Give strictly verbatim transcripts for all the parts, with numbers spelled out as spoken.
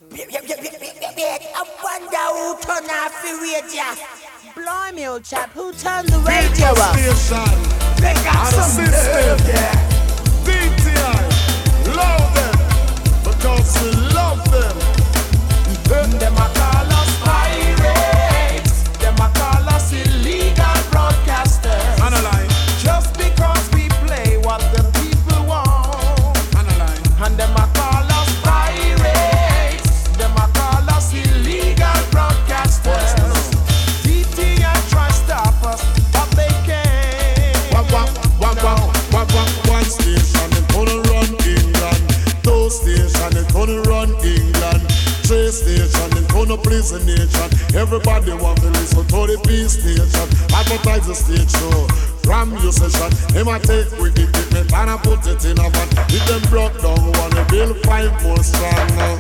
I wonder who turned off the radio. Blimey, old chap, who turned the radio off? They got some nerve, yeah. D T I, love them, because we love them. Them a call us pirates, them a call us illegal broadcasters. Analyze. Just because we play what the people want. Analyze. And them a call us pirates, them a call us illegal broadcasters. D T I try stop us, but they can't. One, one, one, one, one, one, one station is gonna run England. Two stations is gonna run England. Three station is gonna please the nation. Everybody want to listen to the peace station. Advertise the stage show. Ram your session. They might take with the equipment and I put it in a van. If them broke down, wanna build five more strong now.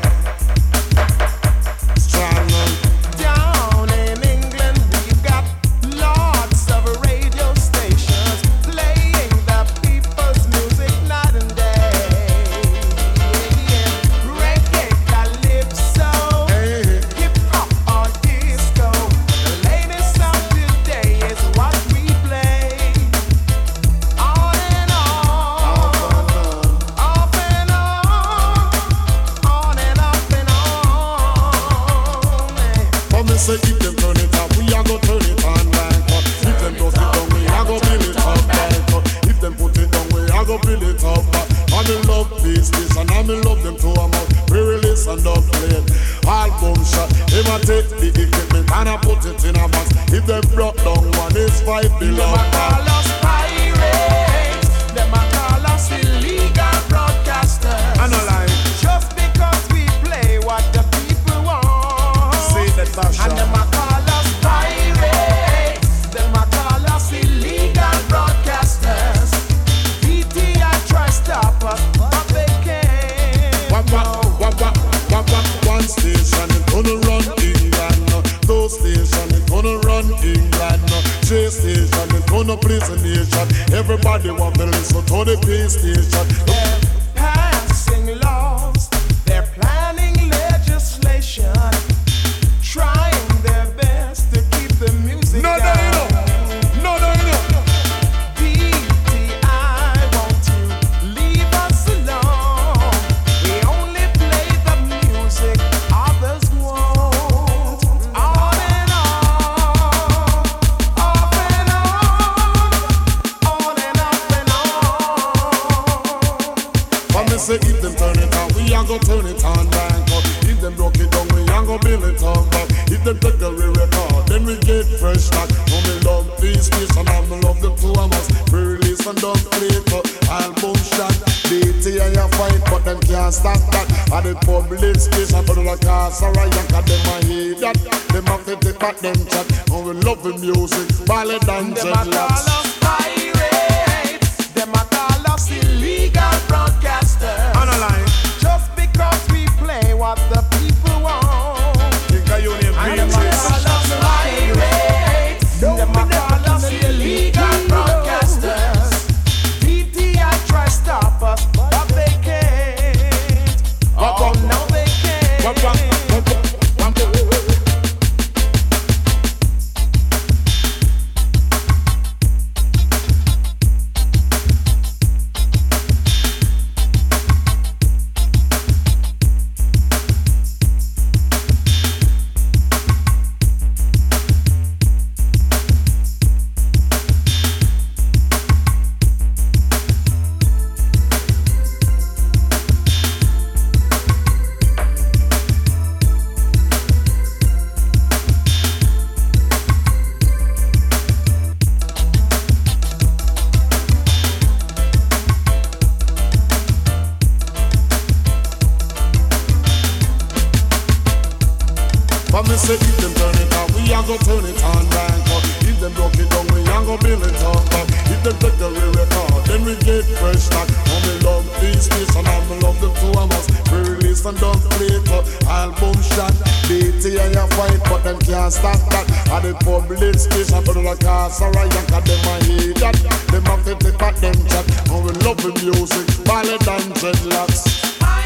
Strong now. Down in England, we've got lots of radio stations playing the people's music night and day. Reggae, calypso, hip hop or disco. The latest song today is what we play. On and on, off and on, on and off and on. But me say if them turn it up, we a go turn it on like what? If them put it down, we a go build it up like what? If them put it down, we a go build it up back. I'm in love this, this, and I'm in love them too. I'm out, pre-release and upgrade. Album shot, they might take the equipment and I put it in a box. If them brought down one, it's five billion. Them a call us pirates, them a call us illegal broadcasters. Analyze. Just because we play what the people want. Say that, Basha. And them a call us pirates, them a call us illegal broadcasters. D T I try stop us, but they can't. One, one, one, one, one, one, one station is gonna run England. Two station is gonna run England. Three station is gonna please the nation. Everybody want to listen to the peace station. They're passing laws, they're planning legislation, trying their best to keep the music no, down. No, no, no, no, no. D T I want to leave us alone. We only play the music others want. On and on, off and on, on and off and on. But me say if them turn it on, we a go turn it on back up. If them broke it down, we a go build it up back. If them take the re-record, then we get fresh back. Now me love this station and me love them two of us. Pre-release and done play for album shot. D T I a fight, but them can't stop that. At the public station, for the cars are right, cause them a hear that. Them a fit it back them chat. And we love the music, ballad and dreadlocks. Them a call us pirates, them a call us illegal broadcasters. Analyze. Just because we play what the people want. Think I only and them a call us pirates, them a call us illegal broadcasters. D T I try stop us, but they can't. Oh, no they can't. But me say if them turn it on, we a go turn it on back up. If them broke it down, we a go build it up back. If them take the re-record, then we get fresh back. Now me love this station and me love them two of us. Pre-release and done play for album shot. D T I a fight, but them can't stop that. At the public station, for the cars are right, cause them a hear that. Them a fit it back them chat. And we love the music, ballad and dreadlocks.